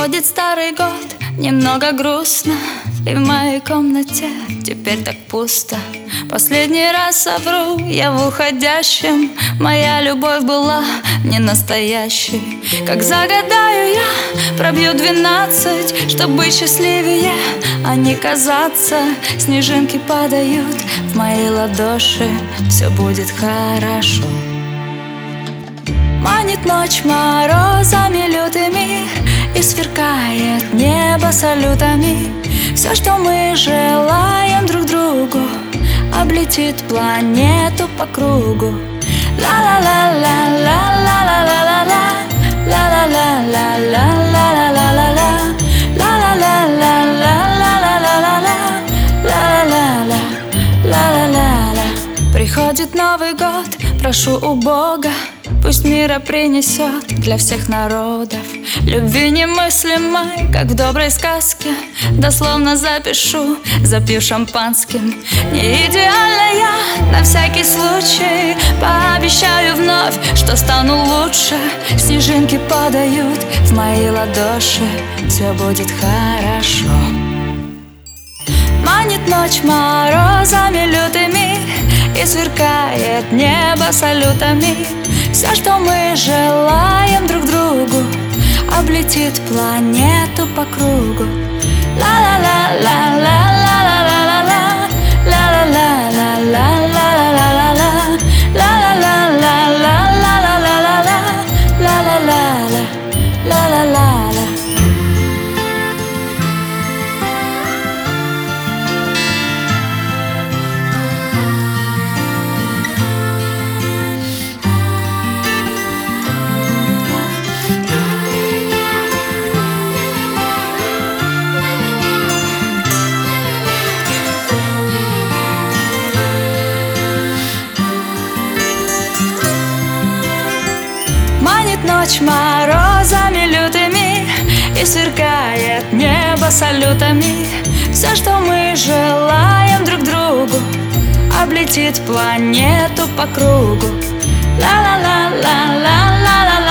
Приходит старый год, немного грустно, и в моей комнате теперь так пусто. Последний раз совру я в уходящем, моя любовь была не настоящей. Как загадаю я, пробью 12, чтоб быть счастливее, а не казаться. Снежинки падают в мои ладоши, все будет хорошо. Манит ночь морозами лютыми, и сверкает небо салютами. Все, что мы желаем друг другу, облетит планету по кругу. Ла-ла-ла-ла-ла-ла-ла-ла-ла-ла, ла-ла-ла-ла-ла-ла-ла-ла-ла, ла-ла-ла-ла-ла-ла-ла-ла-ла-ла-ла. Приходит Новый год, прошу у Бога, пусть мира принесет для всех народов. Любви немыслимой, как в доброй сказке, дословно запишу, запью шампанским. Не идеальна я, на всякий случай пообещаю вновь, что стану лучше. Снежинки падают в мои ладоши, все будет хорошо. Манит ночь морозами лютыми, и сверкает небо салютами. Все, что мы желаем друг другу, облетит планету по кругу. Ла-ла-ла-ла-ла-ла-ла-ла-ла, ла-ла-ла-ла-ла-ла-ла-ла, ла-ла-ла-ла-ла-ла-ла-ла-ла, ла-ла-ла-ла-ла-ла-ла. Ночь морозами лютыми, и сверкает небо салютами. Все, что мы желаем друг другу, облетит планету по кругу. Ла-ла-ла-ла-ла-ла-ла.